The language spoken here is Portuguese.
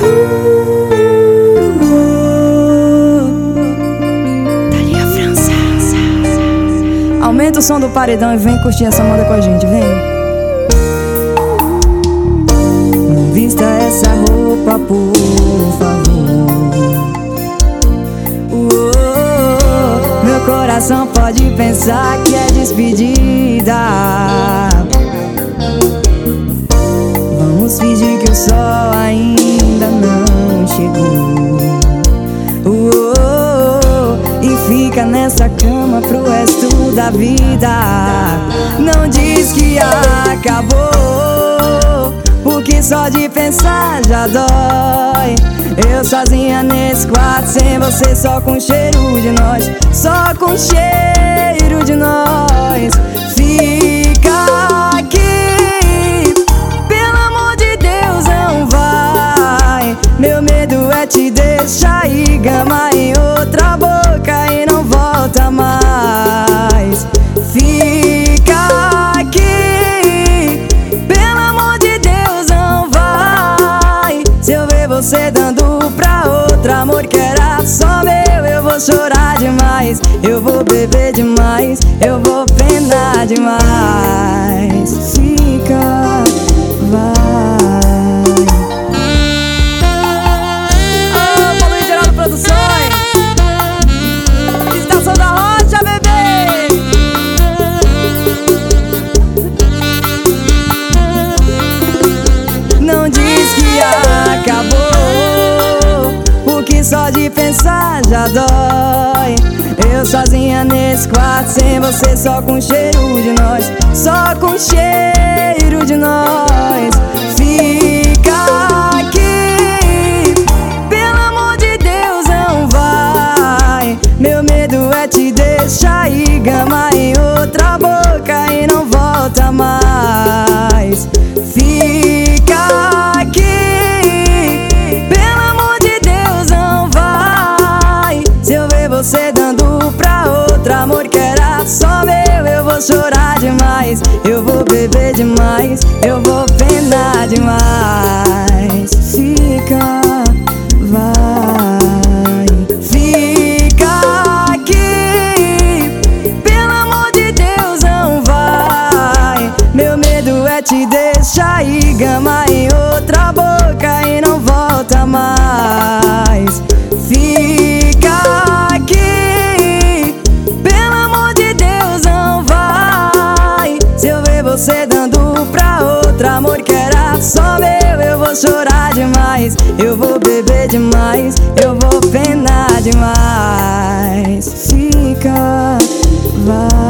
Thalia França. Aumenta o som do paredão e vem curtir essa moda com a gente, vem. Não vista essa roupa, por favor. Meu coração pode pensar que é despedida. Vamos fingir que o sol ainda não chegou. E fica nessa cama pro resto da vida. Não diz que acabou, porque só de pensar já dói. Eu sozinha nesse quarto, sem você, só com cheiro de nós. Só com cheiro de nós. Fica aqui, pelo amor de Deus, não vai. Meu medo é te deixar e gamar em outra boca e não volta mais. Fica aqui, pelo amor de Deus, não vai. Se eu ver você dando pra outro amor que era só meu, eu vou chorar demais, eu vou beber demais, eu vou penar demais. Fica, vai. Ô, Paulo Geraldo Produções, Estação da Rocha, bebê. Não diz que acabou, porque só de pensar já dói. Eu sozinha nesse quarto, sem você, só com cheiro de nós. Só com cheiro de nós. Fica aqui, pelo amor de Deus, não vai. Meu medo é te deixar e gamar em outra boca e não volta mais. Fica aqui, pelo amor de Deus, não vai. Se eu ver você dando pra outro amor que era só meu, eu vou chorar demais, eu vou beber demais, eu vou penar demais. Fica, vai. Fica aqui, pelo amor de Deus, não vai. Meu medo é te deixar e gamar em outra boca e não volta mais. Fica aqui, pelo amor de Deus, não vai. Se eu ver você dando pra outro amor que era só meu, eu vou chorar demais, eu vou beber demais, eu vou penar demais. Fica, vai.